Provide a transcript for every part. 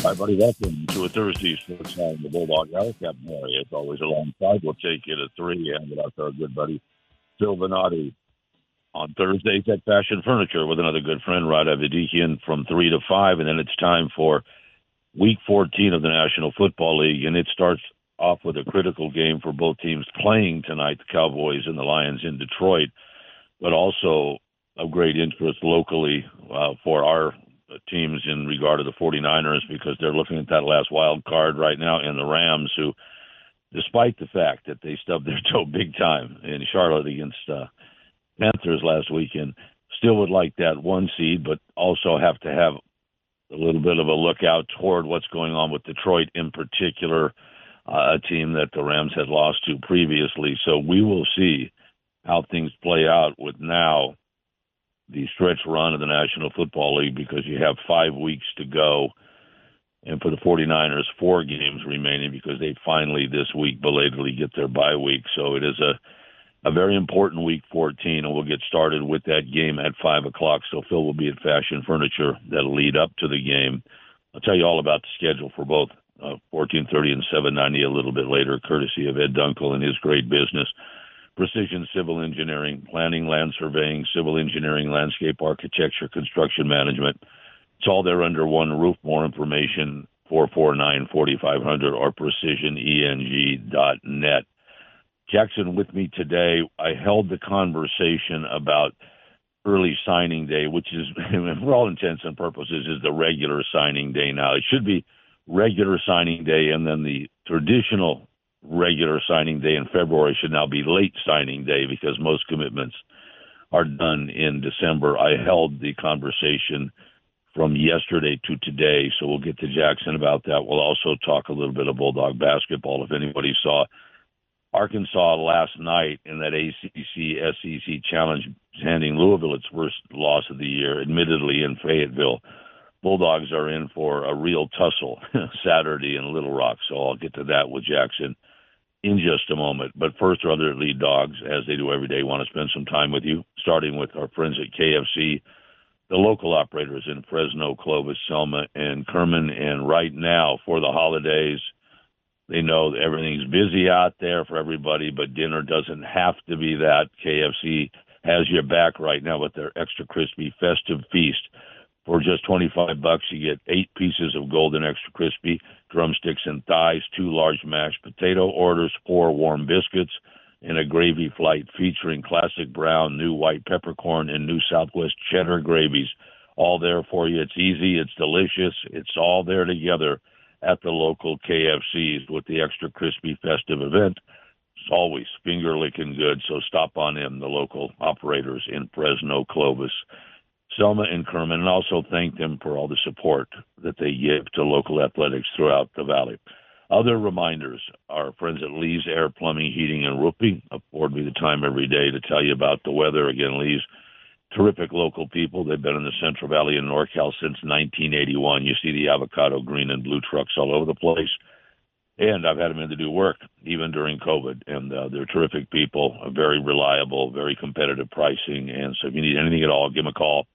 Hi, buddy. Welcome to a Thursday Sports Night in the Bulldog House. Captain Harry, as always, alongside. We'll take you to 3 and without our good buddy Phil Venati on Thursdays at Fashion Furniture with another good friend, Rod Avedikian, from 3 to 5. And then it's time for Week 14 of the National Football League, and it starts off with a critical game for both teams playing tonight, the Cowboys and the Lions in Detroit, but also of great interest locally for our teams in regard to the 49ers, because they're looking at that last wild card right now, and the Rams, who, despite the fact that they stubbed their toe big time in Charlotte against Panthers last weekend, still would like that one seed, but also have to have a little bit of a lookout toward what's going on with Detroit in particular, a team that the Rams had lost to previously. So we will see how things play out with now the stretch run of the National Football League, because you have 5 weeks to go. And for the 49ers, 4 games remaining, because they finally this week belatedly get their bye week. So it is a very important Week 14, and we'll get started with that game at 5 o'clock. So Phil will be at Fashion Furniture that'll lead up to the game. I'll tell you all about the schedule for both 1430 and 790 a little bit later, courtesy of Ed Dunkel and his great business. Precision Civil Engineering, Planning, Land Surveying, Civil Engineering, Landscape Architecture, Construction Management. It's all there under one roof. More information, 449-4500 or precisioneng.net. Jackson with me today. I held the conversation about early signing day, which is, for all intents and purposes, is the regular signing day now. It should be regular signing day, and then the traditional regular signing day in February should now be late signing day, because most commitments are done in December. I held the conversation from yesterday to today, so we'll get to Jackson about that. We'll also talk a little bit of Bulldog basketball. If anybody saw Arkansas last night in that ACC-SEC challenge, handing Louisville its worst loss of the year, admittedly in Fayetteville, Bulldogs are in for a real tussle Saturday in Little Rock, so I'll get to that with Jackson in just a moment. But first, our other lead dogs, as they do every day, want to spend some time with you, starting with our friends at KFC, the local operators in Fresno, Clovis, Selma, and Kerman. And right now, for the holidays, they know that everything's busy out there for everybody, but dinner doesn't have to be that. KFC has your back right now with their extra crispy festive feast. For just $25, you get 8 pieces of golden extra crispy drumsticks and thighs, 2 large mashed potato orders, 4 warm biscuits, and a gravy flight featuring classic brown, new white peppercorn, and new Southwest cheddar gravies. All there for you. It's easy. It's delicious. It's all there together at the local KFCs with the extra crispy festive event. It's always finger-licking good, so stop on in, the local operators in Fresno, Clovis, Selma, and Kerman, and also thank them for all the support that they give to local athletics throughout the valley. Other reminders, our friends at Lee's Air Plumbing, Heating, and Roofing afford me the time every day to tell you about the weather. Again, Lee's, terrific local people. They've been in the Central Valley and NorCal since 1981. You see the avocado green and blue trucks all over the place. And I've had them in to do work, even during COVID. And they're terrific people, very reliable, very competitive pricing. And so if you need anything at all, give them a call.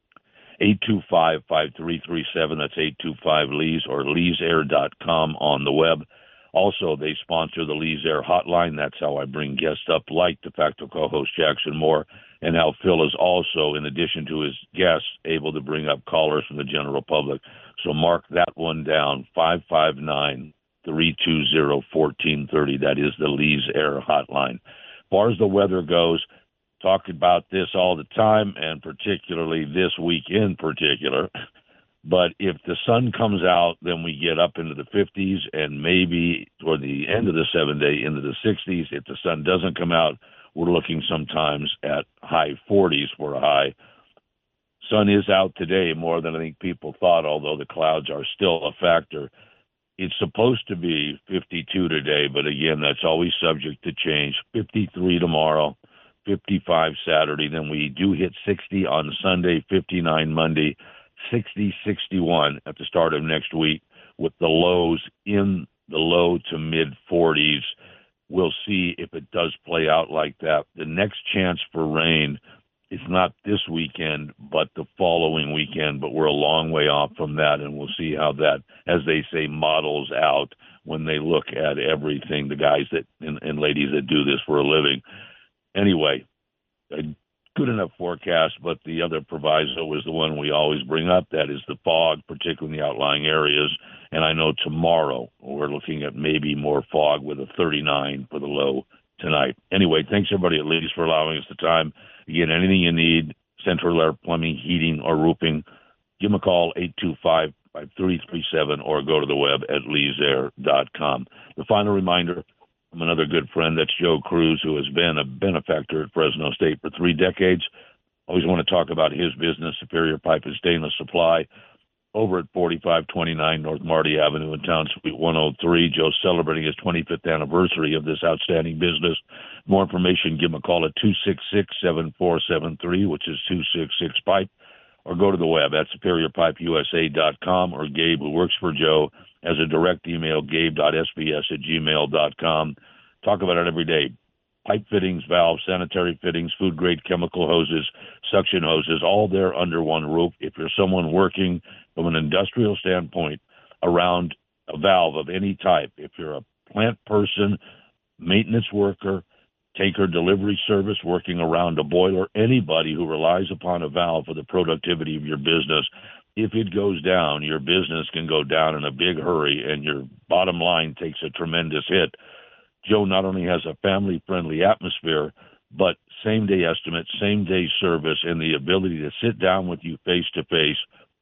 825-5337. That's 825-LEES or leesair.com on the web. Also, they sponsor the Lee's Air Hotline. That's how I bring guests up, like de facto co-host Jackson Moore, and how Phil is also, in addition to his guests, able to bring up callers from the general public. So mark that one down, 559-320-1430. That is the Lee's Air Hotline. As far as the weather goes, talk about this all the time, and particularly this week in particular. But if the sun comes out, then we get up into the 50s and maybe toward the end of the 7-day into the 60s. If the sun doesn't come out, we're looking sometimes at high 40s for a high. Sun is out today more than I think people thought, although the clouds are still a factor. It's supposed to be 52 today, but again, that's always subject to change. 53 tomorrow, 55 Saturday. Then we do hit 60 on Sunday, 59 Monday, 60, 61 at the start of next week, with the lows in the low to mid 40s. We'll see if it does play out like that. The next chance for rain It's not this weekend, but the following weekend. But we're a long way off from that, and we'll see how that, as they say, models out when they look at everything. The guys that and ladies that do this for a living. Anyway, a good enough forecast, but the other proviso is the one we always bring up. That is the fog, particularly in the outlying areas. And I know tomorrow we're looking at maybe more fog with a 39 for the low tonight. Anyway, thanks everybody at Lee's for allowing us the time. Again, anything you need, Central Air Plumbing, Heating, or Roofing, give them a call, 825-5337, or go to the web at leesair.com. The final reminder from another good friend, that's Joe Cruz, who has been a benefactor at Fresno State for 3 decades. Always want to talk about his business, Superior Pipe and Stainless Supply, over at 4529 North Marty Avenue in Town Suite 103. Joe's celebrating his 25th anniversary of this outstanding business. More information, give him a call at 266-7473, which is 266-PIPE, or go to the web at superiorpipeusa.com, or Gabe, who works for Joe, has a direct email, gabe.sbs@gmail.com. Talk about it every day. Pipe fittings, valves, sanitary fittings, food-grade chemical hoses, suction hoses, all there under one roof. If you're someone working from an industrial standpoint around a valve of any type, if you're a plant person, maintenance worker, tanker delivery service, working around a boiler, anybody who relies upon a valve for the productivity of your business, if it goes down, your business can go down in a big hurry, and your bottom line takes a tremendous hit. Joe not only has a family-friendly atmosphere, but same-day estimate, same-day service, and the ability to sit down with you face-to-face.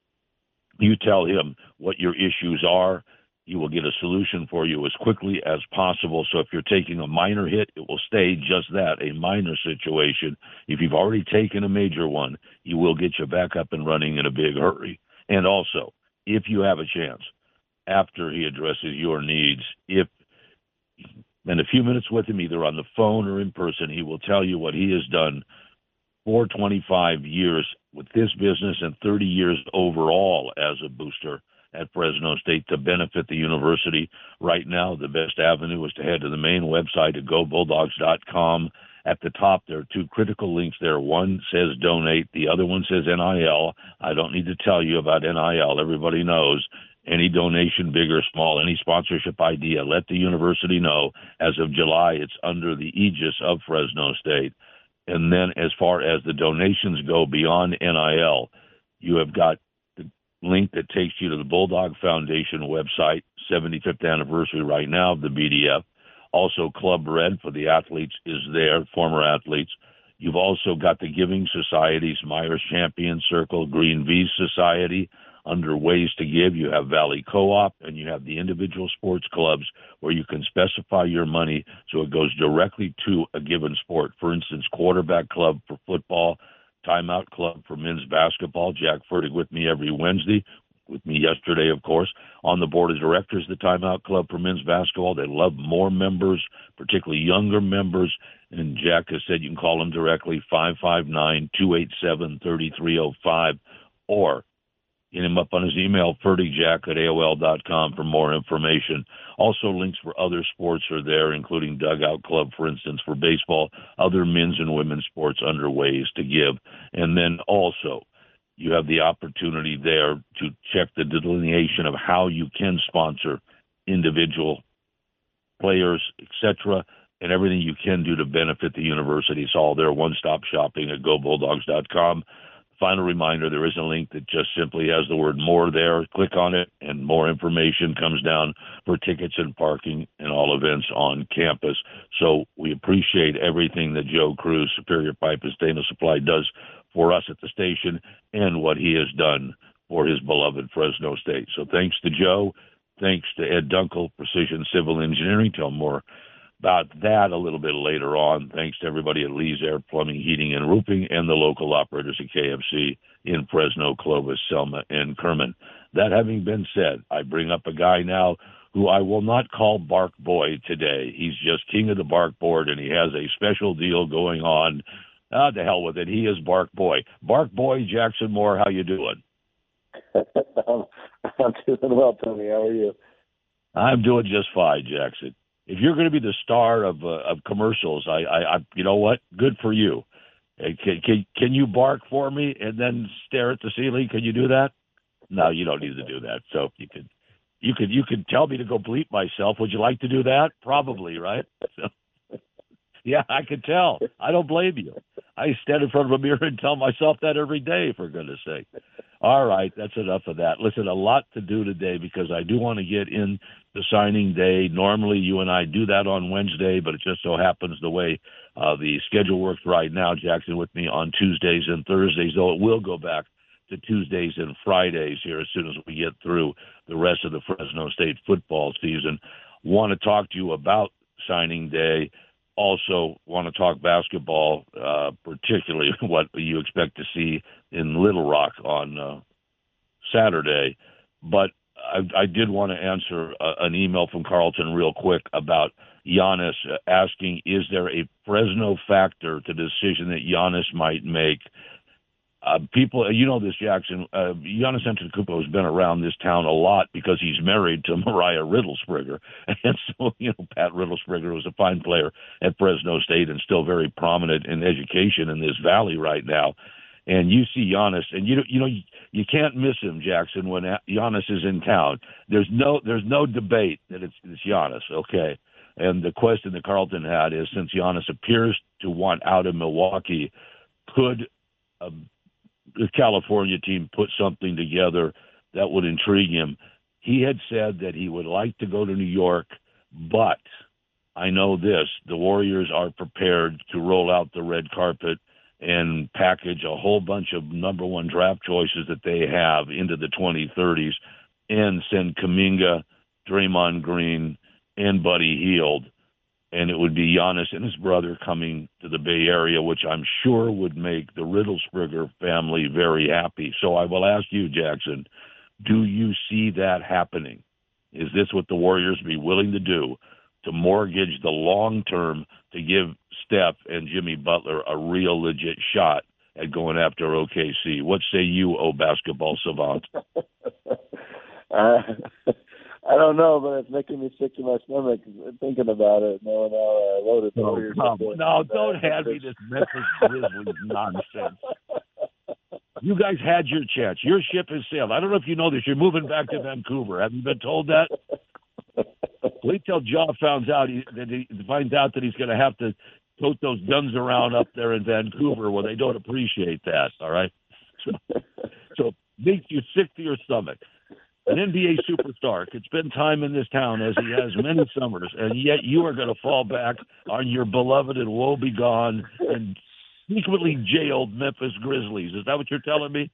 You tell him what your issues are. He will get a solution for you as quickly as possible. So if you're taking a minor hit, it will stay just that, a minor situation. If you've already taken a major one, he will get you back up and running in a big hurry. And also, if you have a chance, after he addresses your needs, if in a few minutes with him, either on the phone or in person, he will tell you what he has done for 25 years with this business and 30 years overall as a booster at Fresno State to benefit the university. Right now, the best avenue is to head to the main website at gobulldogs.com. At the top, there are 2 critical links there. One says donate. The other one says NIL. I don't need to tell you about NIL. Everybody knows. Any donation, big or small, any sponsorship idea, let the university know. As of July, it's under the aegis of Fresno State. And then as far as the donations go beyond NIL, you have got the link that takes you to the Bulldog Foundation website, 75th anniversary right now of the BDF. Also, Club Red for the athletes is there, former athletes. You've also got the Giving Societies, Myers Champion Circle, Green V Society. Under Ways to Give, you have Valley Co-op, and you have the individual sports clubs where you can specify your money so it goes directly to a given sport. For instance, Quarterback Club for football, Timeout Club for men's basketball. Jack Fertig with me every Wednesday, with me yesterday, of course. On the board of directors, the Timeout Club for men's basketball. They love more members, particularly younger members. And Jack has said you can call them directly, 559-287-3305, or get him up on his email, fertigjack@aol.com, for more information. Also, links for other sports are there, including Dugout Club, for instance, for baseball, other men's and women's sports under Ways to Give. And then also, you have the opportunity there to check the delineation of how you can sponsor individual players, etc., and everything you can do to benefit the university. It's all there, one-stop shopping at gobulldogs.com. Final reminder, there is a link that just simply has the word more there. Click on it, and more information comes down for tickets and parking and all events on campus. So we appreciate everything that Joe Cruz, Superior Pipe and Stainless Supply, does for us at the station and what he has done for his beloved Fresno State. So thanks to Joe. Thanks to Ed Dunkel, Precision Civil Engineering. Tell more about that a little bit later on. Thanks to everybody at Lee's Air Plumbing, Heating, and Roofing, and the local operators at KFC in Fresno, Clovis, Selma, and Kerman. That having been said, I bring up a guy now who I will not call Bark Boy today. He's just king of the Bark Board, and he has a special deal going on. To hell with it. He is Bark Boy. Bark Boy, Jackson Moore, how you doing? I'm doing well, Tony. How are you? I'm doing just fine, Jackson. If you're going to be the star of commercials, I you know what? Good for you. Can you bark for me and then stare at the ceiling? Can you do that? No, you don't need to do that. So you could tell me to go bleep myself. Would you like to do that? Probably, right? So, yeah, I could tell. I don't blame you. I stand in front of a mirror and tell myself that every day, for goodness sake. All right, that's enough of that. Listen, a lot to do today because I do want to get in the signing day. Normally, you and I do that on Wednesday, but it just so happens the way the schedule works right now, Jackson with me on Tuesdays and Thursdays, though it will go back to Tuesdays and Fridays here as soon as we get through the rest of the Fresno State football season. Want to talk to you about signing day. Also want to talk basketball, particularly what you expect to see in Little Rock on Saturday. But I did want to answer an email from Carlton real quick about Giannis asking, is there a Fresno factor to the decision that Giannis might make? People, you know this, Jackson, Giannis Antetokounmpo has been around this town a lot because he's married to Mariah Riddlespringer. And so, Pat Riddlespringer was a fine player at Fresno State and still very prominent in education in this valley right now. And you see Giannis, and you can't miss him, Jackson, when Giannis is in town. There's no debate that it's Giannis, okay? And the question that Carlton had is, since Giannis appears to want out of Milwaukee, could the California team put something together that would intrigue him? He had said that he would like to go to New York, but I know this, the Warriors are prepared to roll out the red carpet and package a whole bunch of number one draft choices that they have into the 2030s and send Kuminga, Draymond Green, and Buddy Hield. And it would be Giannis and his brother coming to the Bay Area, which I'm sure would make the Riddlespringer family very happy. So I will ask you, Jackson, do you see that happening? Is this what the Warriors be willing to do to mortgage the long term to give Steph and Jimmy Butler a real legit shot at going after OKC? What say you, oh basketball savant? I don't know, but it's making me sick to my stomach thinking about it, knowing how loaded the Warriors are. No, don't hand me this Memphis Grizzlies nonsense. You guys had your chance. Your ship has sailed. I don't know if you know this. You're moving back to Vancouver. Have you been told that? Wait till Jaw finds out that he's going to have to tote those guns around up there in Vancouver where they don't appreciate that, all right? So makes you sick to your stomach. An NBA superstar could spend time in this town as he has many summers, and yet you are going to fall back on your beloved and woebegone and secretly jailed Memphis Grizzlies. Is that what you're telling me?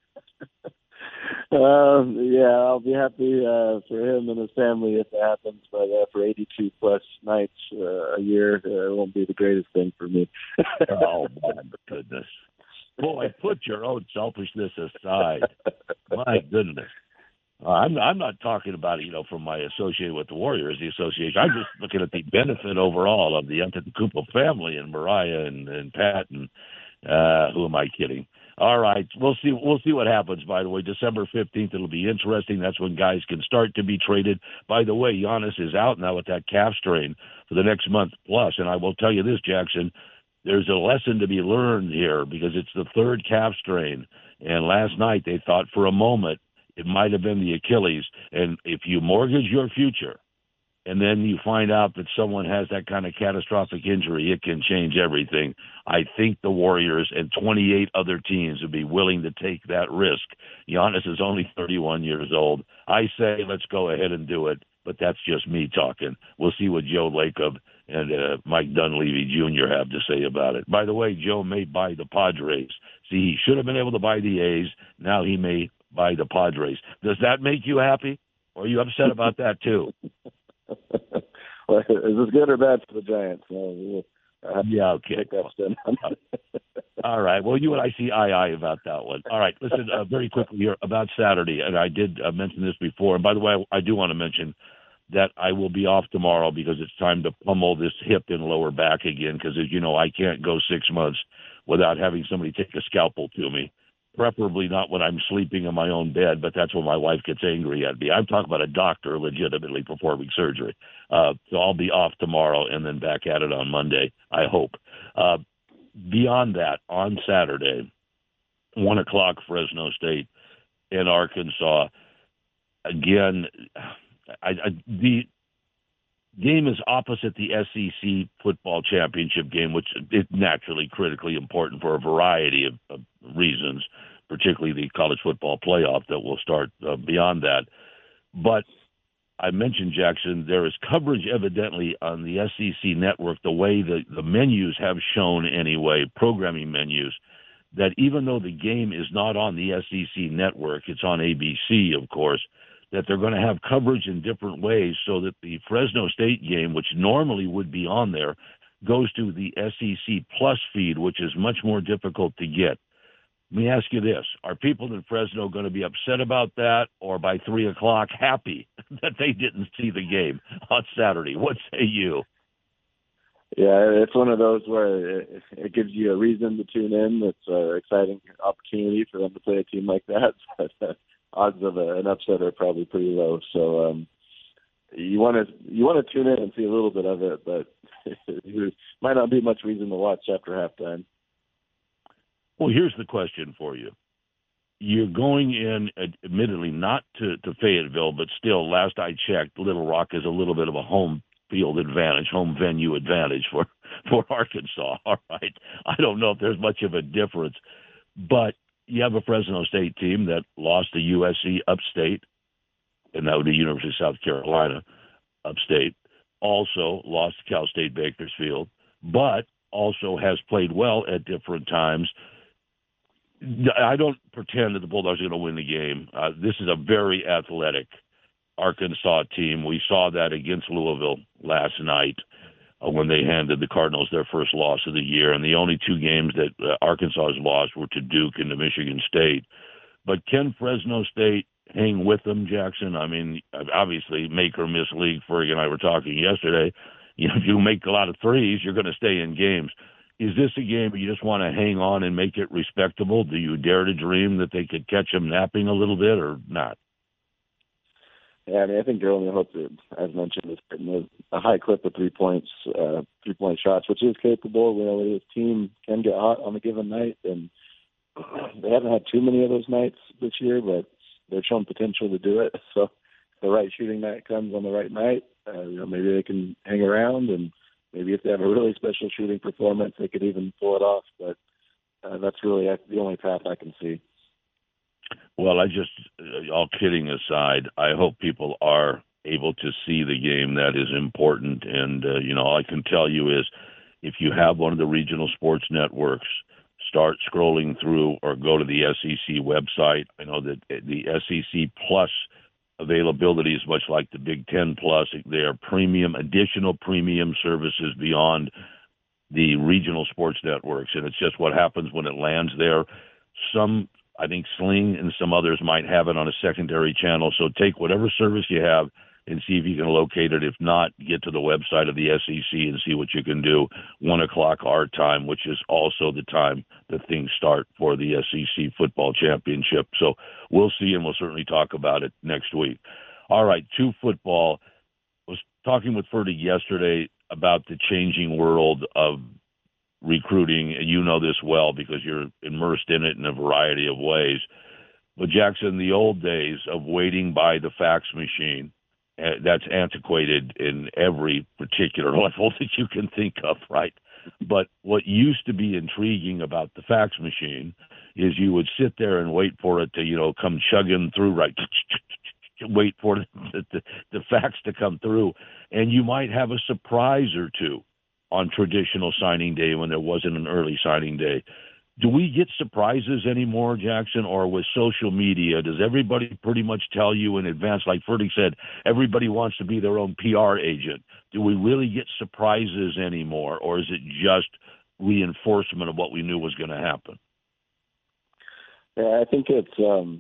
Yeah, I'll be happy for him and his family if it happens, but for 82 plus nights a year, it won't be the greatest thing for me. Oh, my goodness. Boy, put your own selfishness aside. My goodness. I'm not talking about it, from my association with the Warriors, the association. I'm just looking at the benefit overall of the Antetokounmpo family and Mariah and Pat and who am I kidding? All right, we'll see what happens. By the way, December 15th, it'll be interesting. That's when guys can start to be traded. By the way, Giannis is out now with that calf strain for the next month plus, and I will tell you this, Jackson. There's a lesson to be learned here because it's the third calf strain, and last night they thought for a moment it might have been the Achilles. And if you mortgage your future and then you find out that someone has that kind of catastrophic injury, it can change everything. I think the Warriors and 28 other teams would be willing to take that risk. Giannis is only 31 years old. I say let's go ahead and do it, but that's just me talking. We'll see what Joe Lacob and Mike Dunleavy Jr. have to say about it. By the way, Joe may buy the Padres. See, he should have been able to buy the A's. Now he may by the Padres. Does that make you happy? Or are you upset about that too? Well, is this good or bad for the Giants? Yeah, okay. All right. Well, you and I see eye about that one. All right. Listen, very quickly here about Saturday, and I did mention this before. And by the way, I do want to mention that I will be off tomorrow because it's time to pummel this hip and lower back again because, as you know, I can't go 6 months without having somebody take a scalpel to me. Preferably not when I'm sleeping in my own bed, but that's when my wife gets angry at me. I'm talking about a doctor legitimately performing surgery. So I'll be off tomorrow and then back at it on Monday, I hope. beyond that, on Saturday, 1 o'clock, Fresno State and Arkansas. Again, the game is opposite the SEC football championship game, which is naturally critically important for a variety of reasons, particularly the college football playoff that will start beyond that. But I mentioned, Jackson, there is coverage evidently on the SEC network, the way the menus have shown anyway, programming menus, that even though the game is not on the SEC network, it's on ABC, of course, that they're going to have coverage in different ways so that the Fresno State game, which normally would be on there, goes to the SEC Plus feed, which is much more difficult to get. Let me ask you this. Are people in Fresno going to be upset about that, or by 3 o'clock happy that they didn't see the game on Saturday? What say you? Yeah, it's one of those where it gives you a reason to tune in. It's an exciting opportunity for them to play a team like that. But odds of an upset are probably pretty low. So you want to tune in and see a little bit of it, but there might not be much reason to watch after halftime. Well, here's the question for you. You're going in, admittedly, not to Fayetteville, but still, last I checked, Little Rock is a little bit of a home field advantage, home venue advantage for Arkansas. All right. I don't know if there's much of a difference, but you have a Fresno State team that lost to USC upstate, and that would be University of South Carolina upstate, also lost to Cal State Bakersfield, but also has played well at different times. I don't pretend that the Bulldogs are going to win the game. This is a very athletic Arkansas team. We saw that against Louisville last night when they handed the Cardinals their first loss of the year. And the only two games that Arkansas has lost were to Duke and to Michigan State. But can Fresno State hang with them, Jackson? I mean, obviously, make or miss league. Ferg and I were talking yesterday. You know, if you make a lot of threes, you're going to stay in games. Is this a game where you just want to hang on and make it respectable? Do you dare to dream that they could catch them napping a little bit or not? Yeah, I mean, I think your only hope, as mentioned, is getting a high clip of 3 points, 3-point shots, which is capable. You know, this team can get hot on a given night, and they haven't had too many of those nights this year, but they've shown potential to do it. So if the right shooting night comes on the right night, you know, maybe they can hang around, and maybe if they have a really special shooting performance, they could even pull it off. But that's really the only path I can see. Well, all kidding aside, I hope people are able to see the game. That is important. And, you know, all I can tell you is if you have one of the regional sports networks, start scrolling through or go to the SEC website. I know that the SEC Plus availability is much like the Big Ten Plus. They are additional premium services beyond the regional sports networks. And it's just what happens when it lands there. I think Sling and some others might have it on a secondary channel. So take whatever service you have and see if you can locate it. If not, get to the website of the SEC and see what you can do. 1 o'clock our time, which is also the time that things start for the SEC football championship. So we'll see, and we'll certainly talk about it next week. All right, to football. I was talking with Ferdy yesterday about the changing world of recruiting. You know this well because you're immersed in it in a variety of ways. But Jackson, the old days of waiting by the fax machine, that's antiquated in every particular level that you can think of, right? But what used to be intriguing about the fax machine is you would sit there and wait for it to, you know, come chugging through, right? Wait for the fax to come through. And you might have a surprise or two on traditional signing day when there wasn't an early signing day. Do we get surprises anymore, Jackson, or with social media, does everybody pretty much tell you in advance? Like Ferdy said, everybody wants to be their own PR agent. Do we really get surprises anymore, or is it just reinforcement of what we knew was going to happen? Yeah, I think it's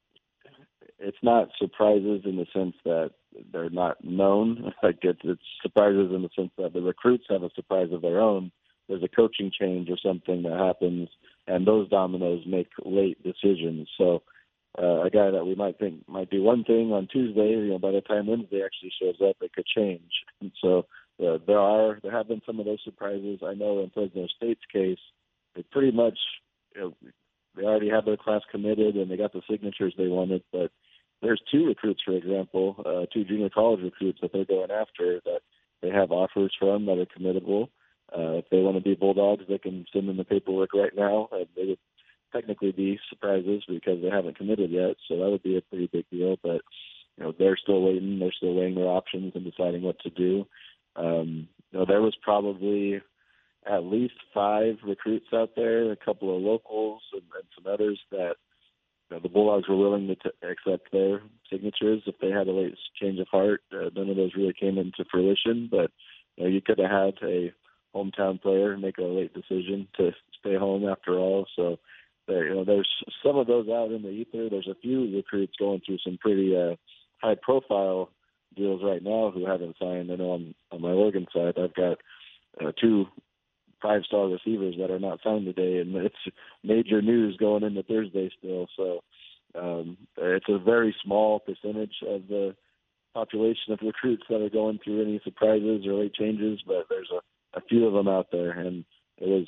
not surprises in the sense that they're not known. Like it's surprises in the sense that the recruits have a surprise of their own. There's a coaching change or something that happens, and those dominoes make late decisions. So a guy that we might think might do one thing on Tuesday, you know, by the time Wednesday actually shows up, it could change. And so there have been some of those surprises. I know in Fresno State's case, they pretty much, they already had their class committed and they got the signatures they wanted. But there's two recruits, for example, two junior college recruits that they're going after that they have offers from that are committable. If they want to be Bulldogs, they can send in the paperwork right now. They would technically be surprises because they haven't committed yet, so that would be a pretty big deal. But they're still waiting. They're still weighing their options and deciding what to do. There was probably at least 5 recruits out there, a couple of locals and some others that the Bulldogs were willing to accept their signatures if they had a late change of heart. None of those really came into fruition, but you could have had a hometown player make a late decision to stay home after all. So there's some of those out in the ether. There's a few recruits going through some pretty high-profile deals right now who haven't signed. I know on my Oregon side, I've got 2 5-star receivers that are not signed today, and it's major news going into Thursday still. So it's a very small percentage of the population of recruits that are going through any surprises or late changes, but there's a few of them out there, and it was,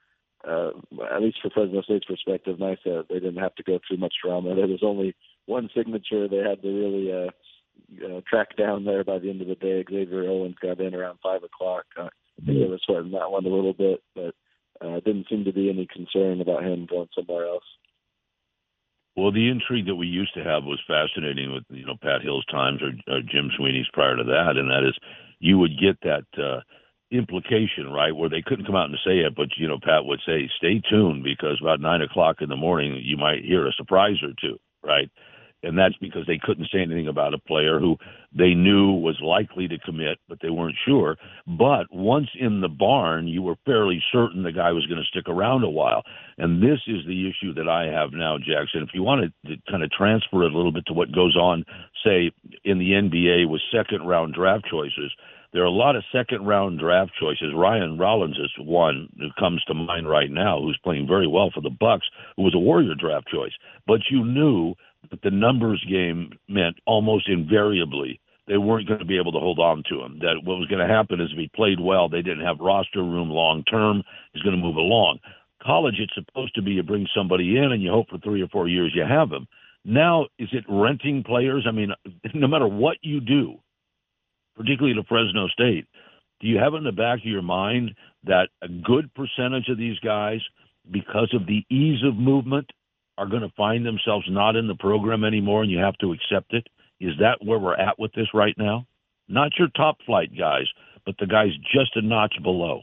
at least for Fresno State's perspective, nice that they didn't have to go through much drama. There was only one signature they had to really track down there by the end of the day. Xavier Owens got in around 5 o'clock. I think they were sweating that one a little bit, but didn't seem to be any concern about him going somewhere else. Well, the intrigue that we used to have was fascinating with, Pat Hill's times or Jim Sweeney's prior to that, and that is you would get that implication, right, where they couldn't come out and say it, but, Pat would say, stay tuned because about 9 o'clock in the morning you might hear a surprise or two, right? And that's because they couldn't say anything about a player who they knew was likely to commit, but they weren't sure. But once in the barn, you were fairly certain the guy was going to stick around a while. And this is the issue that I have now, Jackson. If you want to kind of transfer it a little bit to what goes on, say, in the NBA with second-round draft choices, there are a lot of second-round draft choices. Ryan Rollins is one who comes to mind right now, who's playing very well for the Bucks, who was a Warrior draft choice. But you knew that the numbers game meant almost invariably they weren't going to be able to hold on to him. That what was going to happen is if he played well, they didn't have roster room long-term. He's going to move along. College, it's supposed to be you bring somebody in and you hope for 3 or 4 years you have him. Now, is it renting players? I mean, no matter what you do, particularly to Fresno State, do you have in the back of your mind that a good percentage of these guys, because of the ease of movement, are going to find themselves not in the program anymore and you have to accept it? Is that where we're at with this right now? Not your top flight guys, but the guys just a notch below.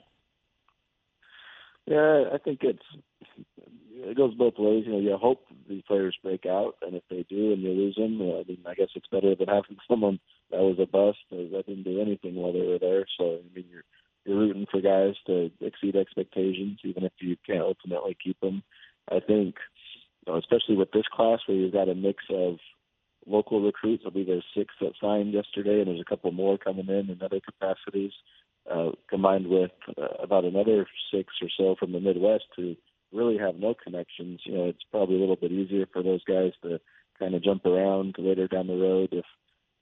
Yeah, I think it goes both ways. You hope these players break out, and if they do and you lose them, I guess it's better than having someone that was a bust or that didn't do anything while they were there. So, you're rooting for guys to exceed expectations, even if you can't ultimately keep them. I think, especially with this class where you've got a mix of local recruits. I believe there's 6 that signed yesterday, and there's a couple more coming in other capacities, combined with about another 6 or so from the Midwest who really have no connections. It's probably a little bit easier for those guys to kind of jump around later down the road if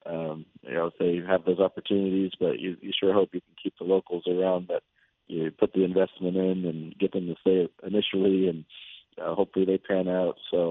they have those opportunities. But you sure hope you can keep the locals around, that you put the investment in and get them to stay initially, and hopefully they pan out. So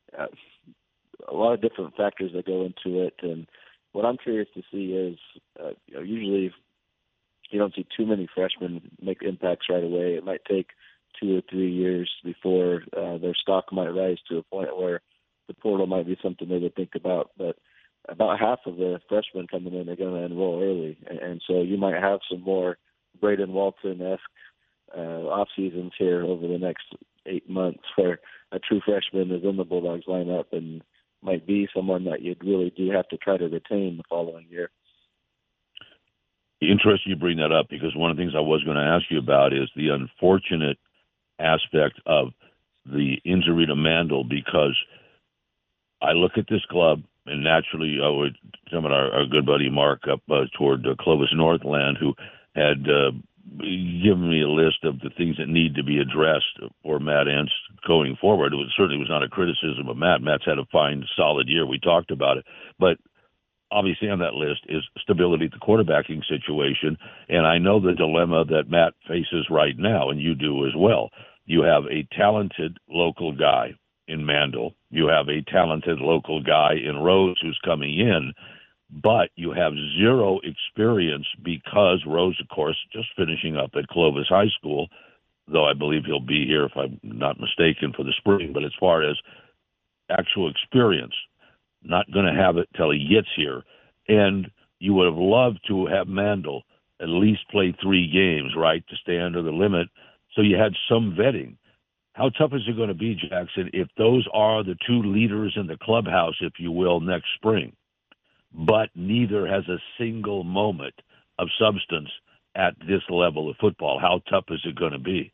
a lot of different factors that go into it. And what I'm curious to see is, usually you don't see too many freshmen make impacts right away. It might take 2 or 3 years before their stock might rise to a point where the portal might be something they would think about. But about half of the freshmen coming in are going to enroll early. And so you might have some more Braden Walton-esque off seasons here over the next 8 months where a true freshman is in the Bulldogs lineup and might be someone that you really do have to try to retain the following year. Interesting you bring that up, because one of the things I was going to ask you about is the unfortunate aspect of the injury to Mandel, because I look at this club, and naturally I would talk about our good buddy Mark up toward Clovis Northland, who had given me a list of the things that need to be addressed for Matt Entz going forward. It certainly was not a criticism of Matt. Matt's had a fine, solid year. We talked about it. But obviously on that list is stability at the quarterbacking situation. And I know the dilemma that Matt faces right now, and you do as well. You have a talented local guy in Mandel. You have a talented local guy in Rose who's coming in, but you have zero experience because Rose, of course, just finishing up at Clovis High School, though I believe he'll be here, if I'm not mistaken, for the spring. But as far as actual experience, not going to have it till he gets here. And you would have loved to have Mandel at least play 3 games, right, to stay under the limit, so you had some vetting. How tough is it going to be, Jackson, if those are the 2 leaders in the clubhouse, if you will, next spring, but neither has a single moment of substance at this level of football? How tough is it going to be?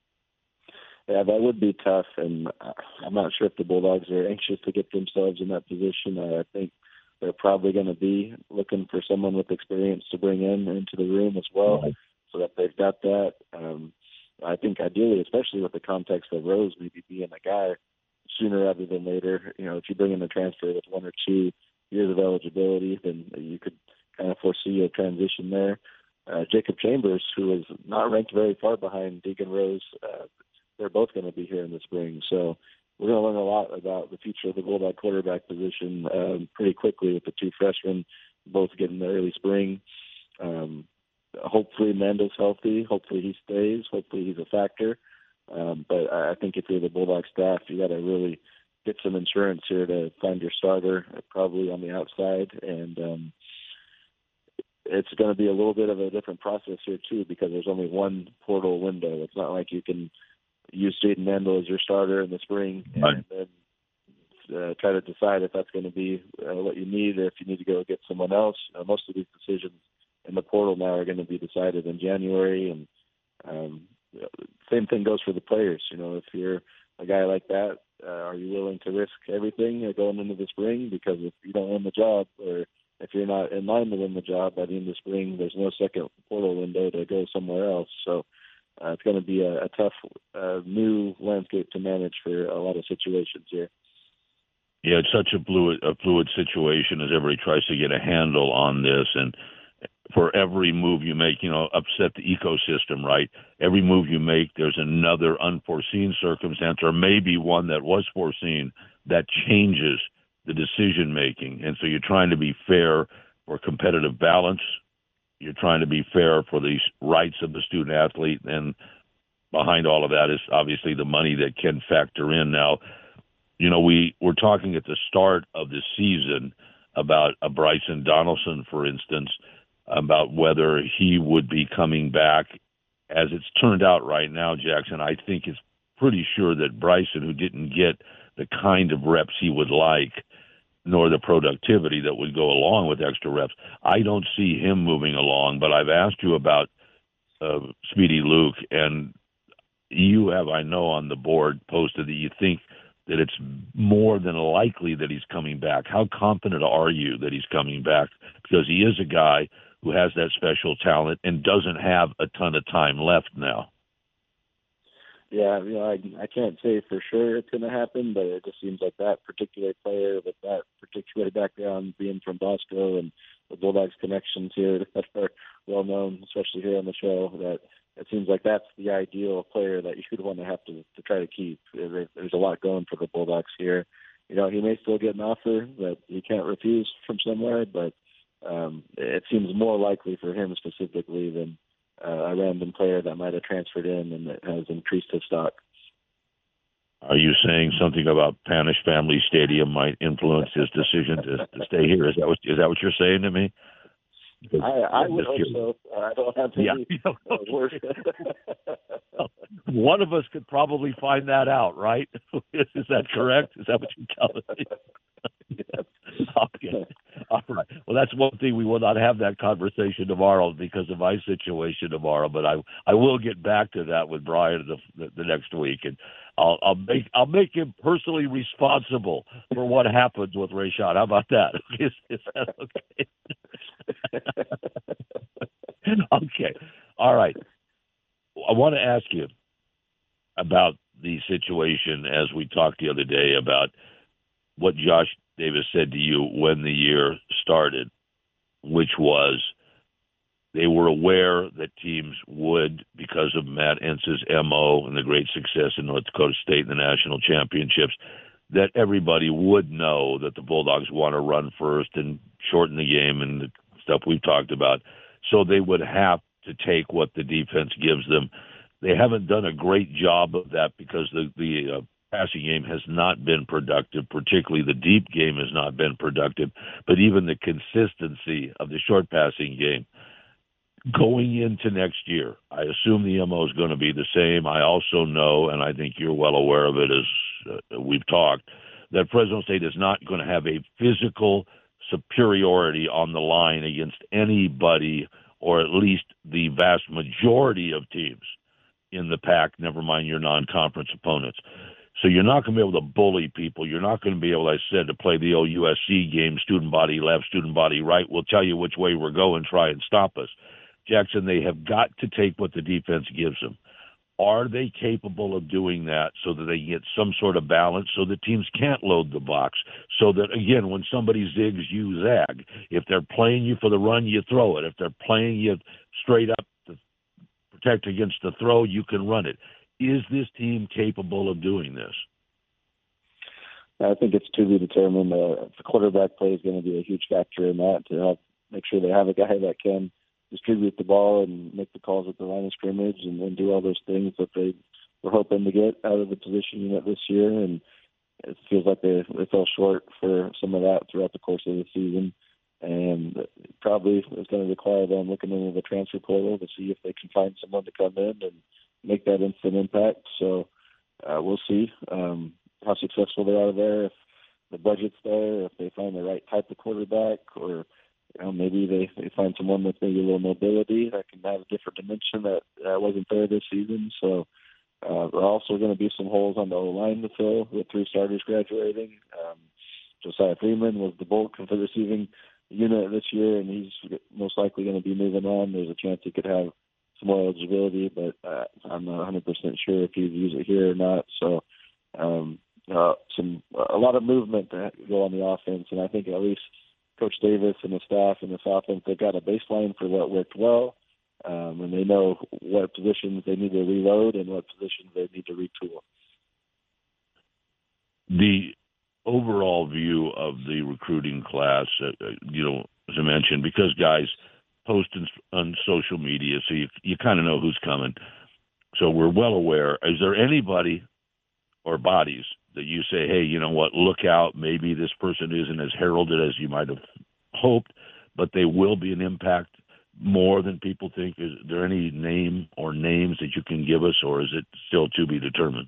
Yeah, that would be tough, and I'm not sure if the Bulldogs are anxious to get themselves in that position. I think they're probably going to be looking for someone with experience to bring into the room as well, so that they've got that. I think ideally, especially with the context of Rose maybe being a guy sooner rather than later, if you bring in a transfer with 1 or 2 years of eligibility, then you could kind of foresee a transition there. Jacob Chambers, who is not ranked very far behind Deegan Rose, they're both going to be here in the spring. So we're going to learn a lot about the future of the Bulldog quarterback position pretty quickly with the 2 freshmen both getting the early spring. Hopefully Mandel's healthy. Hopefully he stays. Hopefully he's a factor. But I think if you're the Bulldog staff, you got to really get some insurance here to find your starter, probably on the outside. And it's going to be a little bit of a different process here, too, because there's only one portal window. It's not like you can use Jaden Mandel as your starter in the spring and then try to decide if that's going to be what you need or if you need to go get someone else. Most of these decisions in the portal now are going to be decided in January, and same thing goes for the players. If you're a guy like that, are you willing to risk everything going into the spring? Because if you don't win the job, or if you're not in line to win the job by the end of spring, there's no second portal window to go somewhere else. So it's going to be a tough new landscape to manage for a lot of situations here. Yeah, it's such a fluid situation as everybody tries to get a handle on this. And for every move you make, upset the ecosystem, right? Every move you make, there's another unforeseen circumstance, or maybe one that was foreseen, that changes the decision-making. And so you're trying to be fair for competitive balance. You're trying to be fair for the rights of the student athlete, and behind all of that is obviously the money that can factor in. Now, we're talking at the start of the season about a Bryson Donaldson, for instance, about whether he would be coming back. As it's turned out right now, Jackson, I think it's pretty sure that Bryson, who didn't get the kind of reps he would like, nor the productivity that would go along with extra reps, I don't see him moving along. But I've asked you about Speedy Luke, and you have, I know, on the board posted that you think that it's more than likely that he's coming back. How confident are you that he's coming back? Because he is a guy who has that special talent and doesn't have a ton of time left now. Yeah, I can't say for sure it's going to happen, but it just seems like that particular player with that particular background, being from Bosco and the Bulldogs connections here that are well known, especially here on the show, that it seems like that's the ideal player that you would want to have to try to keep. There's a lot going for the Bulldogs here. He may still get an offer that he can't refuse from somewhere, but it seems more likely for him specifically than a random player that might have transferred in and that has increased his stock. Are you saying something about Panish Family Stadium might influence his decision to stay here? Is that what you're saying to me? I would hope so. I don't have any words. One of us could probably find that out, right? Is that correct? Is that what you're telling me? Yes. Okay. All right. Well, that's one thing. We will not have that conversation tomorrow because of my situation tomorrow. But I will get back to that with Brian the next week, and I'll make him personally responsible for what happens with Rayshad. How about that? Is that okay? Okay. All right. I want to ask you about the situation as we talked the other day about what Josh Davis said to you when the year started, which was They were aware that teams would, because of Matt Entz's MO and the great success in North Dakota State in the national championships, that everybody would know that the Bulldogs want to run first and shorten the game and the stuff we've talked about. So they would have to take what the defense gives them. They haven't done a great job of that because the passing game has not been productive, particularly the deep game has not been productive, but even the consistency of the short passing game. Going into next year, I assume the MO is going to be the same. I also know, and I think you're well aware of it as we've talked, that Fresno State is not going to have a physical superiority on the line against anybody, or at least the vast majority of teams in the pack, never mind your non-conference opponents. So you're not going to be able to bully people. You're not going to be able, as I said, to play the old USC game, student body left, student body right. We'll tell you which way we're going, try and stop us. Jackson, they have got to take what the defense gives them. Are they capable of doing that so that they get some sort of balance so that teams can't load the box? So that, again, when somebody zigs, you zag. If they're playing you for the run, you throw it. If they're playing you straight up to protect against the throw, you can run it. Is this team capable of doing this? I think it's to be determined. The quarterback play is going to be a huge factor in that, to help make sure they have a guy that can distribute the ball and make the calls at the line of scrimmage and do all those things that they were hoping to get out of the position unit this year. And it feels like they fell short for some of that throughout the course of the season. And probably is going to require them looking into the transfer portal to see if they can find someone to come in and make that instant impact. So we'll see how successful they are there, if the budget's there, if they find the right type of quarterback, or maybe they find someone with maybe a little mobility that can have a different dimension that wasn't there this season. So there are also going to be some holes on the O-line to fill with 3 starters graduating. Josiah Freeman was the bulk of the receiving unit this year, and he's most likely going to be moving on. There's a chance he could have some more eligibility, but I'm not 100% sure if he'd use it here or not. So a lot of movement to go on the offense, and I think at least Coach Davis and the staff in this offense, they've got a baseline for what worked well, and they know what positions they need to reload and what positions they need to retool. The overall view of the recruiting class, as I mentioned, because guys post on social media, so you kind of know who's coming. So we're well aware. Is there anybody or bodies that you say, hey, you know what, look out, maybe this person isn't as heralded as you might have hoped, but they will be an impact more than people think? Is there any name or names that you can give us, or is it still to be determined?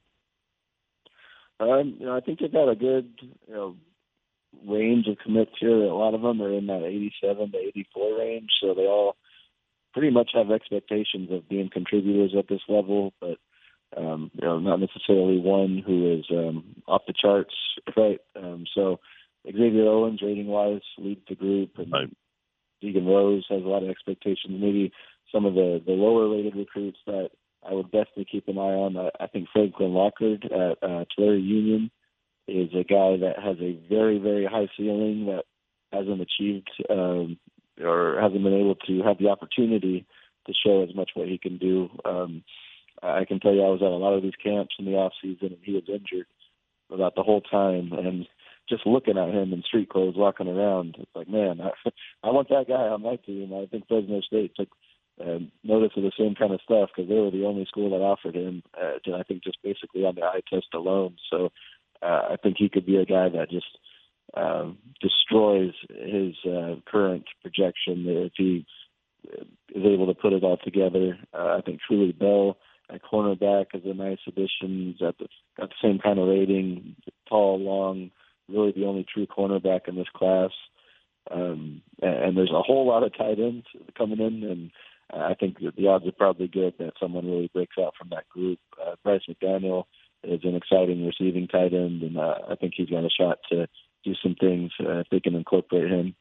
I think they've got a good range of commits here. A lot of them are in that 87 to 84 range, so they all pretty much have expectations of being contributors at this level, but not necessarily one who is off the charts, right? So Xavier Owens, rating-wise, leads the group, and right. Deegan Rose has a lot of expectations. Maybe some of the lower-rated recruits that I would definitely keep an eye on. I think Franklin Lockard at Tulare Union is a guy that has a very, very high ceiling that hasn't achieved or hasn't been able to have the opportunity to show as much what he can do. I can tell you I was at a lot of these camps in the off season, and he was injured about the whole time. And just looking at him in street clothes walking around, it's like, man, I want that guy on my team. I think Fresno State took notice of the same kind of stuff because they were the only school that offered him, I think just basically on the eye test alone. So I think he could be a guy that just destroys his current projection if he is able to put it all together. I think Truly Bell at cornerback is a nice addition. He's got the same kind of rating, tall, long, really the only true cornerback in this class. And there's a whole lot of tight ends coming in, and I think that the odds are probably good that someone really breaks out from that group. Bryce McDaniel is an exciting receiving tight end, and I think he's got a shot to do some things if they can incorporate him.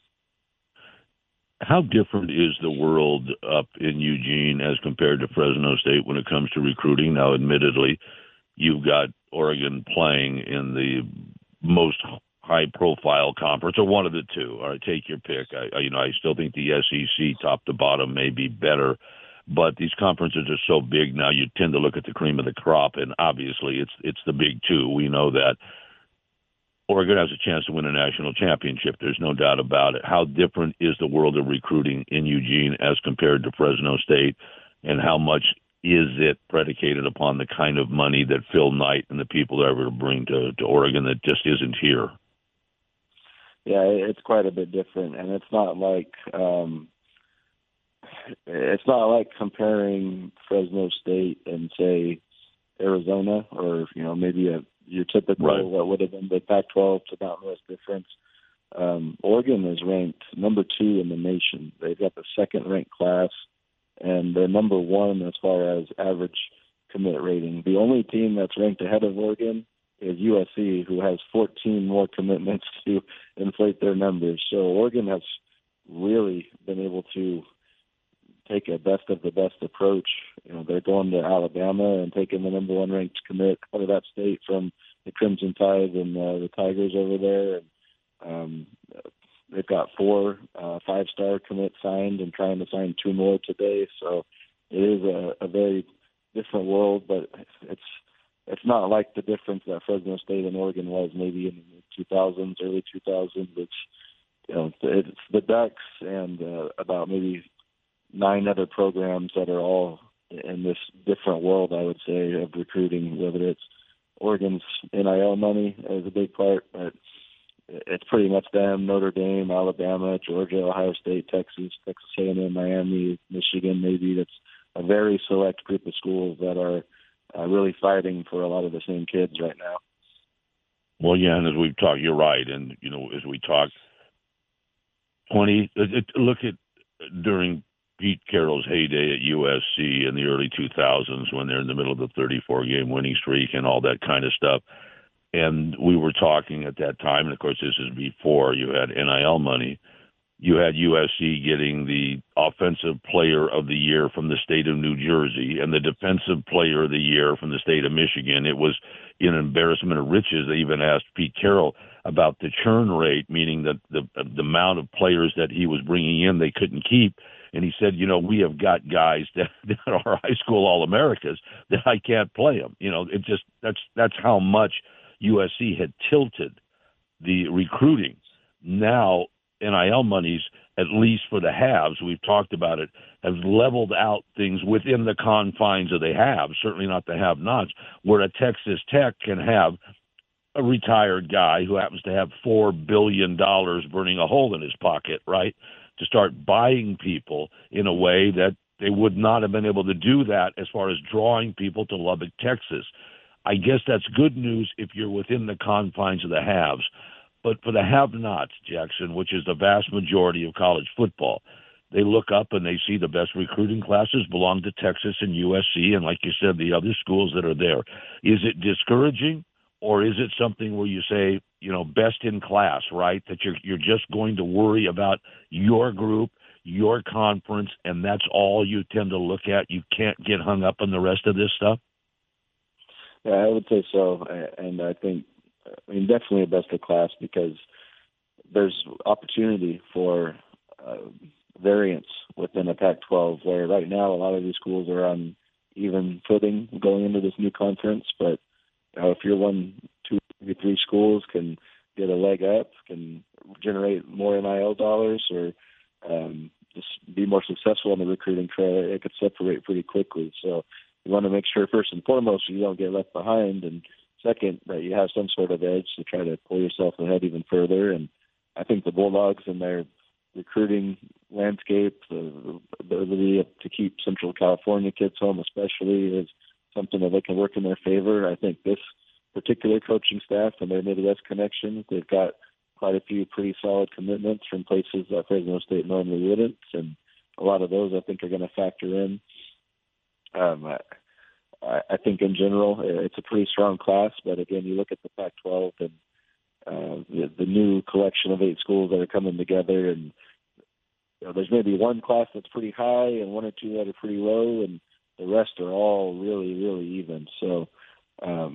How different is the world up in Eugene as compared to Fresno State when it comes to recruiting? Now, admittedly, you've got Oregon playing in the most high-profile conference, or one of the two. All right, take your pick. I still think the SEC, top to bottom, may be better, but these conferences are so big now. You tend to look at the cream of the crop, and obviously, it's the big two. We know that Oregon has a chance to win a national championship. There's no doubt about it. How different is the world of recruiting in Eugene as compared to Fresno State, and how much is it predicated upon the kind of money that Phil Knight and the people are able to bring to Oregon that just isn't here? Yeah, it's quite a bit different, and it's not like comparing Fresno State and say Arizona, or maybe your typical right. What would have been the Pac-12 to Mountain West difference. Oregon is ranked number 2 in the nation. They've got the second ranked class, and they're number 1 as far as average commit rating. The only team that's ranked ahead of Oregon is USC, who has 14 more commitments to inflate their numbers. So Oregon has really been able to take a best of the best approach. They're going to Alabama and taking the number 1 ranked commit out of that state from the Crimson Tide and the Tigers over there. And they've got 4 5-star commits signed and trying to sign 2 more today. So it is a very different world, but it's not like the difference that Fresno State and Oregon was maybe in the 2000s, early 2000s. It's the Ducks and about maybe 9 other programs that are all in this different world, I would say, of recruiting, whether it's Oregon's NIL money is a big part, but it's pretty much them, Notre Dame, Alabama, Georgia, Ohio State, Texas A&M, Miami, Michigan, maybe. That's a very select group of schools that are really fighting for a lot of the same kids right now. Well, yeah, and as we've talked, you're right. And, as we talked, look at during Pete Carroll's heyday at USC in the early 2000s when they're in the middle of the 34-game winning streak and all that kind of stuff. And we were talking at that time, and of course this is before you had NIL money, you had USC getting the Offensive Player of the Year from the state of New Jersey and the Defensive Player of the Year from the state of Michigan. It was an embarrassment of riches. They even asked Pete Carroll about the churn rate, meaning that the amount of players that he was bringing in they couldn't keep. And he said, we have got guys that are high school All-Americas that I can't play them. It just that's how much USC had tilted the recruiting. Now, NIL monies, at least for the haves, we've talked about it, has leveled out things within the confines of the haves, certainly not the have-nots, where a Texas Tech can have a retired guy who happens to have $4 billion burning a hole in his pocket, right, to start buying people in a way that they would not have been able to do that as far as drawing people to Lubbock, Texas. I guess that's good news if you're within the confines of the haves. But for the have-nots, Jackson, which is the vast majority of college football, they look up and they see the best recruiting classes belong to Texas and USC, and like you said, the other schools that are there. Is it discouraging, or is it something where you say, best in class, right, that you're just going to worry about your group, your conference, and that's all you tend to look at? You can't get hung up on the rest of this stuff? Yeah, I would say so, and I think, definitely a best of class, because there's opportunity for variance within a Pac-12, where right now a lot of these schools are on even footing going into this new conference. But if you're 1, 2, 3 schools can get a leg up, can generate more NIL dollars, or just be more successful on the recruiting trail, it could separate pretty quickly. So you want to make sure, first and foremost, you don't get left behind, and second, that you have some sort of edge to try to pull yourself ahead even further. And I think the Bulldogs and their recruiting landscape, the ability to keep Central California kids home especially, is something that they can work in their favor. I think this particular coaching staff and their Midwest connections, they've got quite a few pretty solid commitments from places that Fresno State normally wouldn't, and a lot of those I think are going to factor in. I think in general it's a pretty strong class, but again, you look at the Pac-12 and the new collection of 8 schools that are coming together, and there's maybe one class that's pretty high and 1 or 2 that are pretty low, and the rest are all really, really even. So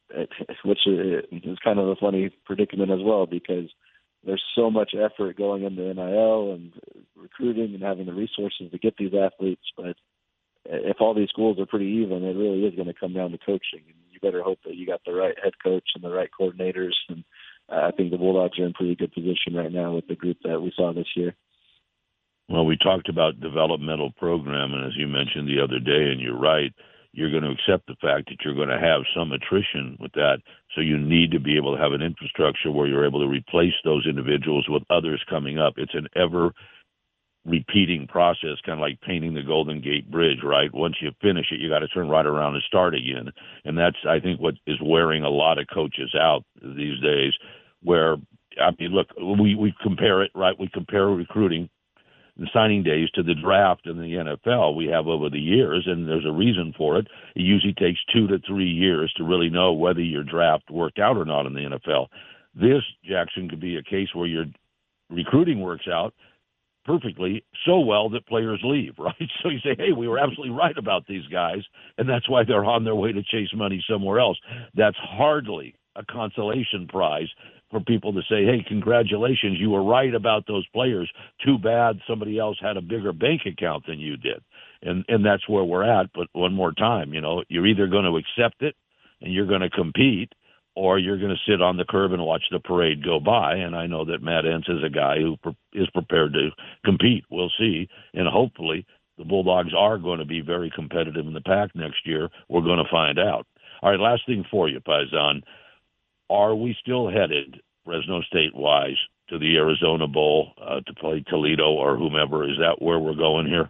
which is kind of a funny predicament as well, because there's so much effort going into NIL and recruiting and having the resources to get these athletes. But if all these schools are pretty even, it really is going to come down to coaching. And you better hope that you got the right head coach and the right coordinators. And I think the Bulldogs are in pretty good position right now with the group that we saw this year. Well, we talked about developmental program, and as you mentioned the other day, and you're right, you're going to accept the fact that you're going to have some attrition with that. So you need to be able to have an infrastructure where you're able to replace those individuals with others coming up. It's an ever repeating process, kind of like painting the Golden Gate Bridge, right? Once you finish it, you got to turn right around and start again. And that's, I think, what is wearing a lot of coaches out these days, where, I mean, look, we compare it, right? We compare recruiting the signing days to the draft in the NFL we have over the years, and there's a reason for it. It usually takes 2 to 3 years to really know whether your draft worked out or not in the NFL. This, Jackson, could be a case where your recruiting works out perfectly so well that players leave, right? So you say, hey, we were absolutely right about these guys, and that's why they're on their way to chase money somewhere else. That's hardly a consolation prize for people to say, hey, congratulations, you were right about those players. Too bad somebody else had a bigger bank account than you did. And that's where we're at. But one more time, you're either going to accept it and you're going to compete, or you're going to sit on the curb and watch the parade go by. And I know that Matt Entz is a guy who is prepared to compete. We'll see. And hopefully the Bulldogs are going to be very competitive in the Pac next year. We're going to find out. All right, last thing for you, Paisan. Are we still headed, Fresno State-wise, to the Arizona Bowl to play Toledo or whomever? Is that where we're going here?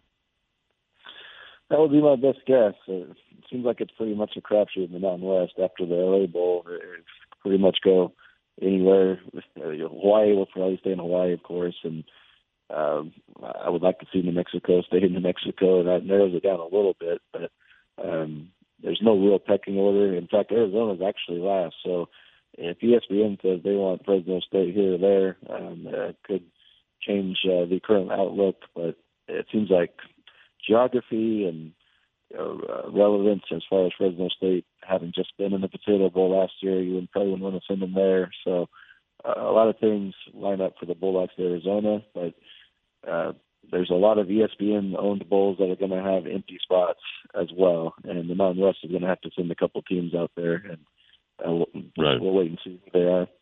That would be my best guess. It seems like it's pretty much a crapshoot in the Mountain West after the LA Bowl. It's pretty much go anywhere. Hawaii will probably stay in Hawaii, of course, and I would like to see New Mexico stay in New Mexico, and that narrows it down a little bit. But there's no real pecking order. In fact, Arizona's actually last, so if ESPN says they want Fresno State here or there, it could change the current outlook. But it seems like geography and relevance as far as Fresno State having just been in the Potato Bowl last year, you probably wouldn't want to send them there. So a lot of things line up for the Bulldogs to Arizona, but there's a lot of ESPN-owned bowls that are going to have empty spots as well, and the Mountain West is going to have to send a couple teams out there, and right. We'll wait and see who they are.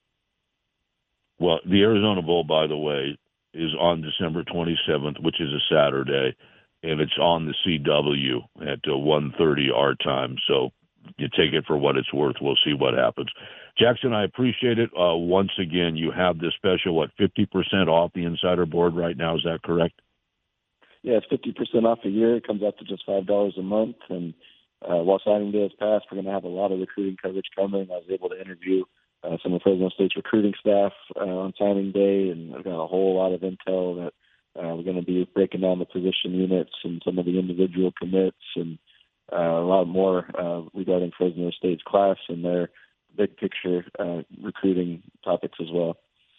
Well, the Arizona Bowl, by the way, is on December 27th, which is a Saturday, and it's on the CW at 1:30 our time. So you take it for what it's worth. We'll see what happens. Jackson, I appreciate it. Once again, you have this special, 50% off the Insider Board right now. Is that correct? Yeah, it's 50% off a year. It comes out to just $5 a month, and while signing day has passed, we're going to have a lot of recruiting coverage coming. I was able to interview some of Fresno State's recruiting staff on signing day, and I've got a whole lot of intel that we're going to be breaking down the position units and some of the individual commits, and a lot more regarding Fresno State's class and their big picture recruiting topics as well.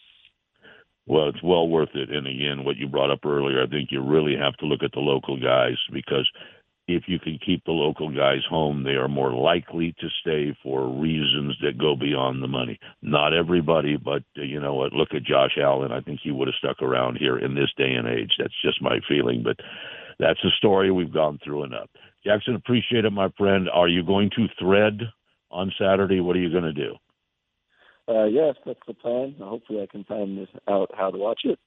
Well, it's well worth it. And again, what you brought up earlier, I think you really have to look at the local guys, because if you can keep the local guys home, they are more likely to stay for reasons that go beyond the money. Not everybody, but you know what? Look at Josh Allen. I think he would have stuck around here in this day and age. That's just my feeling, but that's a story we've gone through enough. Jackson, appreciate it, my friend. Are you going to thread on Saturday? What are you going to do? Yes, that's the plan. Hopefully I can find out how to watch it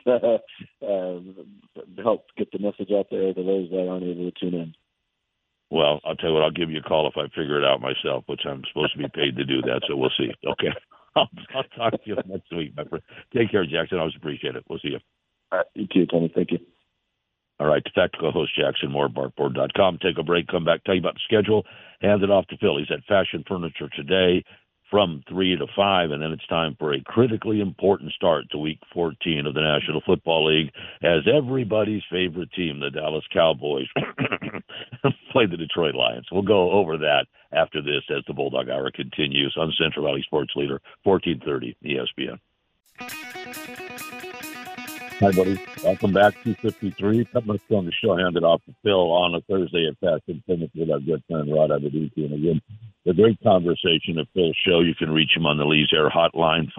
and help get the message out there to those that aren't able to tune in. Well, I'll tell you what, I'll give you a call if I figure it out myself, which I'm supposed to be paid to do that, so we'll see. Okay. I'll talk to you next week, my friend. Take care, Jackson. I always appreciate it. We'll see you. All right. You too, Tony. Thank you. All right, Tactical host Jackson Moore, barkboard.com. Take a break, come back, tell you about the schedule, hand it off to Phil. He's at Fashion Furniture today from 3 to 5, and then it's time for a critically important start to Week 14 of the National Football League as everybody's favorite team, the Dallas Cowboys, play the Detroit Lions. We'll go over that after this as the Bulldog Hour continues on Central Valley Sports Leader, 1430 ESPN. Hi, buddy. Welcome back, 253. Coming up on the show, handed off to Phil on a Thursday at Fashion Finish with our good friend Rod Abadisi. And again, the great conversation at Phil's show. You can reach him on the Lee's Air Hotline,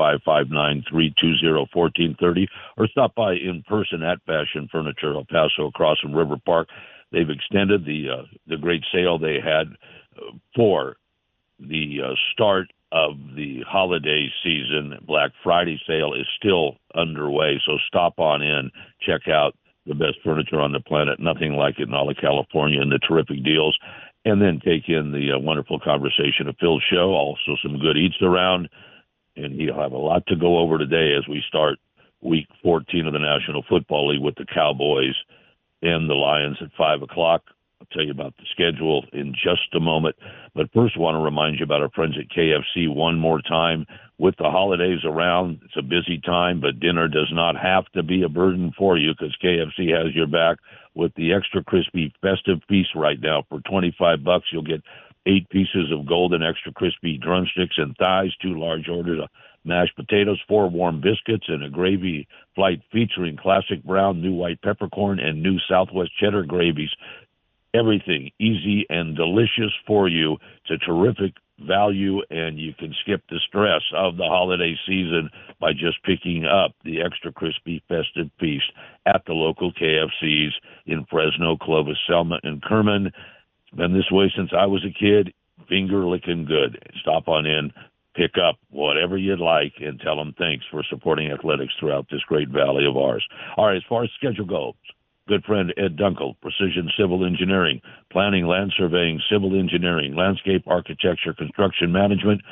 559-320-1430, or stop by in person at Fashion Furniture El Paso across from River Park. They've extended the great sale they had for the start of the holiday season. Black Friday sale is still underway, so stop on in, check out the best furniture on the planet, nothing like it in all of California, and the terrific deals, and then take in the wonderful conversation of Phil's show, also some good eats around, and he'll have a lot to go over today as we start week 14 of the National Football League with the Cowboys and the Lions at 5 o'clock. I'll tell you about the schedule in just a moment. But first, I want to remind you about our friends at KFC one more time. With the holidays around, it's a busy time, but dinner does not have to be a burden for you because KFC has your back with the extra crispy festive feast right now. For $25, you'll get 8 pieces of golden extra crispy drumsticks and thighs, 2 large orders of mashed potatoes, 4 warm biscuits, and a gravy flight featuring classic brown, new white peppercorn, and new Southwest cheddar gravies. Everything easy and delicious for you. It's a terrific value, and you can skip the stress of the holiday season by just picking up the extra crispy festive feast at the local KFCs in Fresno, Clovis, Selma, and Kerman. It's been this way since I was a kid. Finger licking good. Stop on in, pick up whatever you'd like, and tell them thanks for supporting athletics throughout this great valley of ours. All right, as far as schedule goes, good friend Ed Dunkel, Precision Civil Engineering, Planning, Land Surveying, Civil Engineering, Landscape Architecture, Construction Management,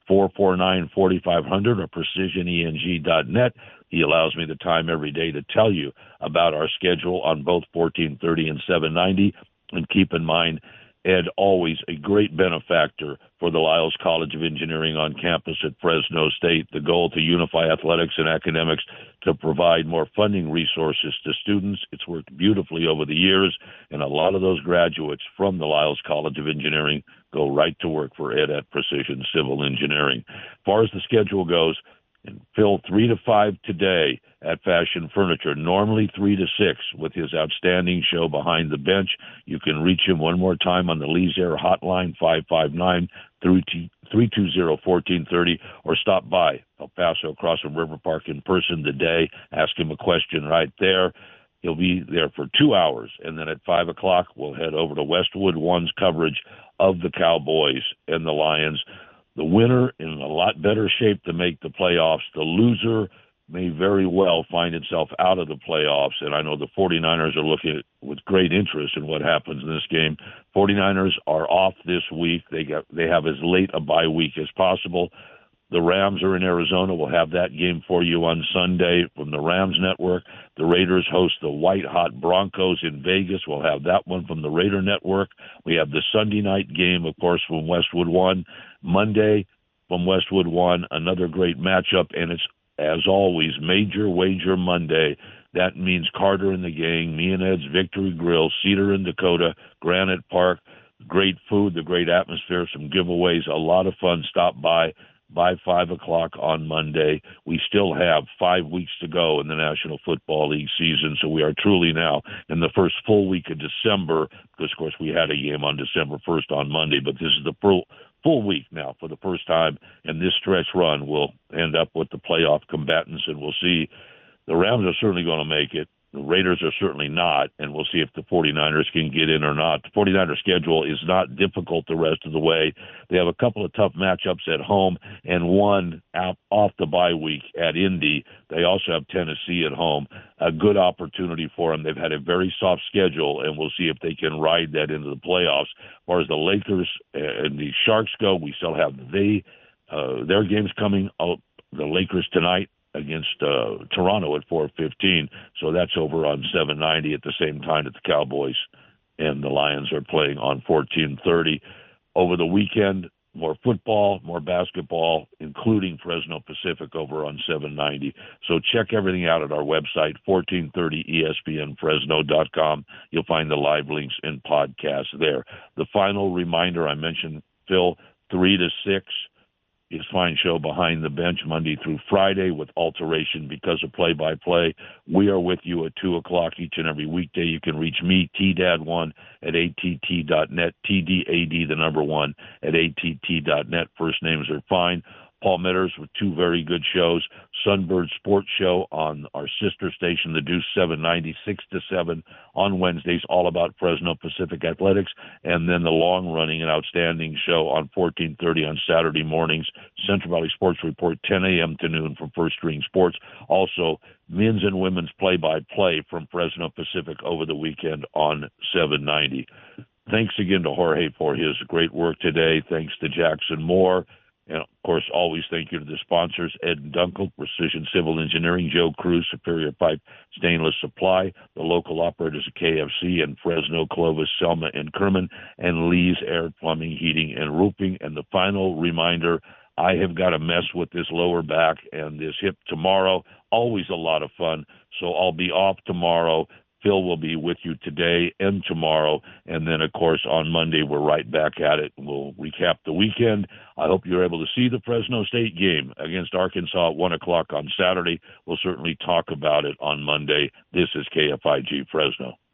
449-4500 or precisioneng.net. He allows me the time every day to tell you about our schedule on both 1430 and 790. And keep in mind, Ed, always a great benefactor for the Lyles College of Engineering on campus at Fresno State. The goal to unify athletics and academics to provide more funding resources to students. It's worked beautifully over the years, and a lot of those graduates from the Lyles College of Engineering go right to work for Ed at Precision Civil Engineering. As far as the schedule goes, and Phil, 3 to 5 today at Fashion Furniture, normally 3 to 6 with his outstanding show Behind the Bench. You can reach him one more time on the Lee's Air Hotline, 559-320-1430, or stop by El Paso across from River Park in person today. Ask him a question right there. He'll be there for 2 hours, and then at 5 o'clock, we'll head over to Westwood One's coverage of the Cowboys and the Lions. The winner in a lot better shape to make the playoffs. The loser may very well find itself out of the playoffs, and I know the 49ers are looking at with great interest in what happens in this game. 49ers are off this week. They have as late a bye week as possible. The Rams are in Arizona. We'll have that game for you on Sunday from the Rams Network. The Raiders host the white-hot Broncos in Vegas. We'll have that one from the Raider Network. We have the Sunday night game, of course, from Westwood One. Monday from Westwood One, another great matchup, and it's, as always, Major Wager Monday. That means Carter and the gang, me and Ed's Victory Grill, Cedar and Dakota, Granite Park, great food, the great atmosphere, some giveaways, a lot of fun. Stop by 5 o'clock on Monday. We still have 5 weeks to go in the National Football League season, so we are truly now in the first full week of December, because, of course, we had a game on December 1st on Monday, but this is the full week now for the first time, and this stretch run will end up with the playoff combatants, and we'll see. The Rams are certainly going to make it. The Raiders are certainly not, and we'll see if the 49ers can get in or not. The 49ers schedule is not difficult the rest of the way. They have a couple of tough matchups at home and one out off the bye week at Indy. They also have Tennessee at home. A good opportunity for them. They've had a very soft schedule, and we'll see if they can ride that into the playoffs. As far as the Lakers and the Sharks go, we still have their games coming out. The Lakers tonight against Toronto at 4:15, so that's over on 790 at the same time that the Cowboys and the Lions are playing on 1430. Over the weekend, more football, more basketball, including Fresno Pacific over on 790. So check everything out at our website, 1430ESPNFresno.com. You'll find the live links and podcasts there. The final reminder, I mentioned, Phil, 3 to 6. his fine show Behind the Bench Monday through Friday with alteration because of play-by-play. We are with you at 2 o'clock each and every weekday. You can reach me, TDAD1, at att.net, TDAD, the number 1, at att.net. First names are fine. Paul Mitters with 2 very good shows. Sunbird Sports Show on our sister station, The Deuce 790, 6 to 7 on Wednesdays, all about Fresno Pacific Athletics. And then the long-running and outstanding show on 1430 on Saturday mornings, Central Valley Sports Report, 10 a.m. to noon from First String Sports. Also, men's and women's play-by-play from Fresno Pacific over the weekend on 790. Thanks again to Jorge for his great work today. Thanks to Jackson Moore. And, of course, always thank you to the sponsors, Ed Dunkel, Precision Civil Engineering, Joe Cruz, Superior Pipe Stainless Supply, the local operators of KFC in Fresno, Clovis, Selma, and Kerman, and Lee's Air Plumbing, Heating, and Roofing. And the final reminder, I have got to mess with this lower back and this hip tomorrow. Always a lot of fun. So I'll be off tomorrow. Phil will be with you today and tomorrow. And then, of course, on Monday, we're right back at it. We'll recap the weekend. I hope you're able to see the Fresno State game against Arkansas at 1 o'clock on Saturday. We'll certainly talk about it on Monday. This is KFIG Fresno.